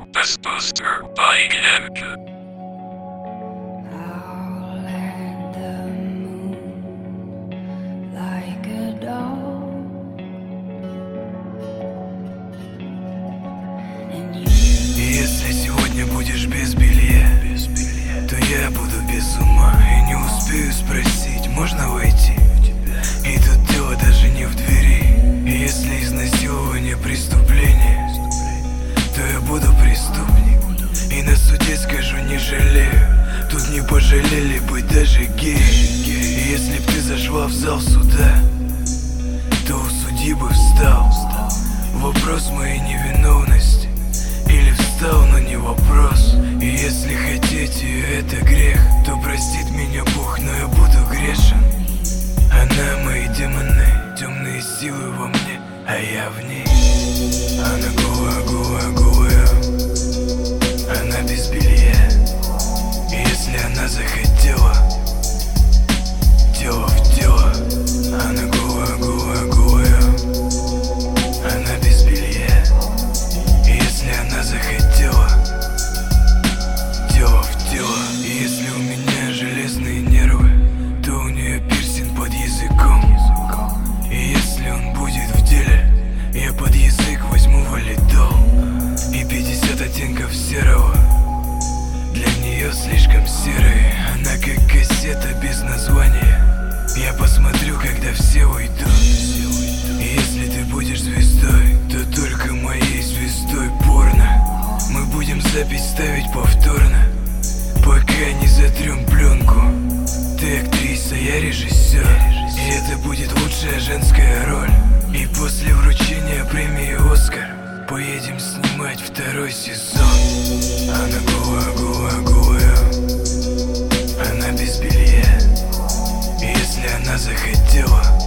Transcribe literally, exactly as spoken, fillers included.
Buster by Kemp. Если сегодня будешь без белья, без белья, то я буду без ума и не успею спросить, можно войти? И тут дело даже не в двери. Если изнасилование преступление, то я буду преступник. И на суде скажу, не жалею. Тут не пожалели быть даже геи. И если б ты зашла в зал суда, то у судьи бы встал вопрос моей невиновности. Или встал, но не вопрос. И если хотите, это грех, то простит меня Бог, но я буду грешен. Она мои демоны, темные силы во мне, а я в ней. Она голая, голая, голая. Она без белья. И если она захотела, тело в тело. Она голая, голая, голая. Она без белья. И если она захотела, тело в тело. И если у меня железные нервы, то у нее пирсинг под языком. И если он будет в деле, я под язык возьму валидол. И пятьдесят оттенков серого для нее слишком серый. Она как кассета без названия. Я посмотрю, когда все уйдут. И если ты будешь звездой, то только моей звездой порно. Мы будем запись ставить повторно, пока не затрем пленку. Ты актриса, я режиссер. И это будет лучшая женская роль. И после вручения премии «Оскар» поедем снимать второй сезон. Она голая, голая, голая. Она без белья. И если она захотела,